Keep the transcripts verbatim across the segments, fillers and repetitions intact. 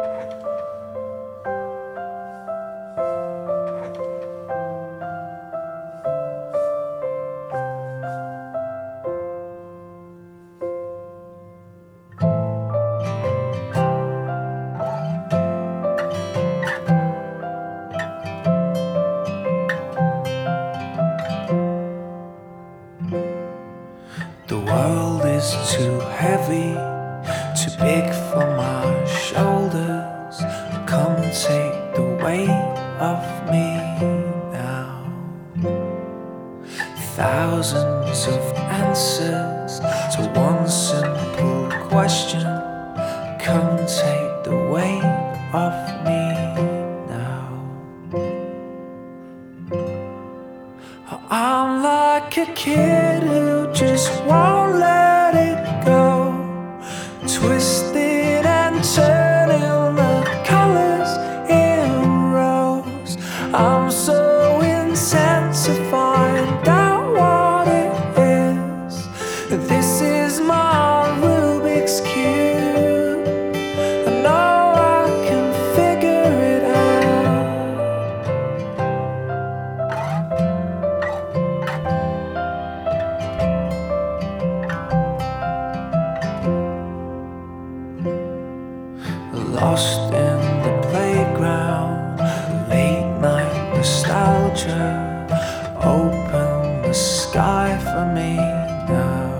The world is too heavy, too big for my shoulders. Come take the weight off me now. Thousands of answers to one simple question. Come take the weight off me now. I'm like a kid who just won't let it go, twisted and turning the colors in rows. I'm so intent to find out what it is. This is my Rubik's Cube. I know I can figure it out. Lost in the playground, late night nostalgia. Open the sky for me now.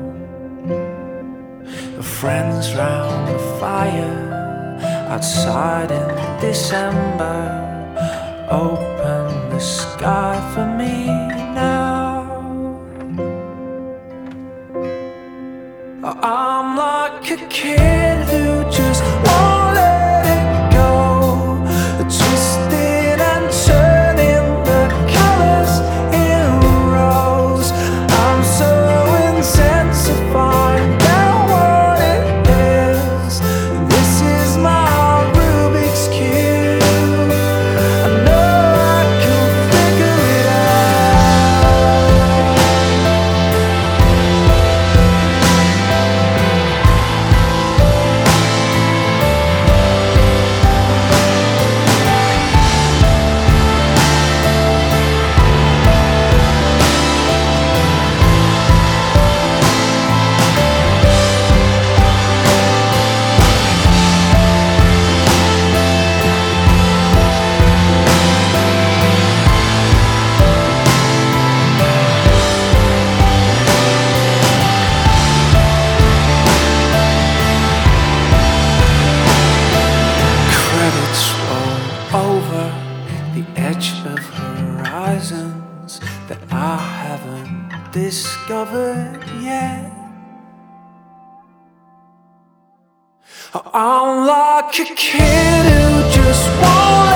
Friends round the fire, outside in December. Open the sky for me now. I'm like a kid who just won't let it go, twisted and turning the colors in rows. I'm so intent to find out what it is. This is my Rubik's Cube. I know I can figure it out. Credits roll over the edge of horizons that I haven't discovered yet. I'm like a kid who just won't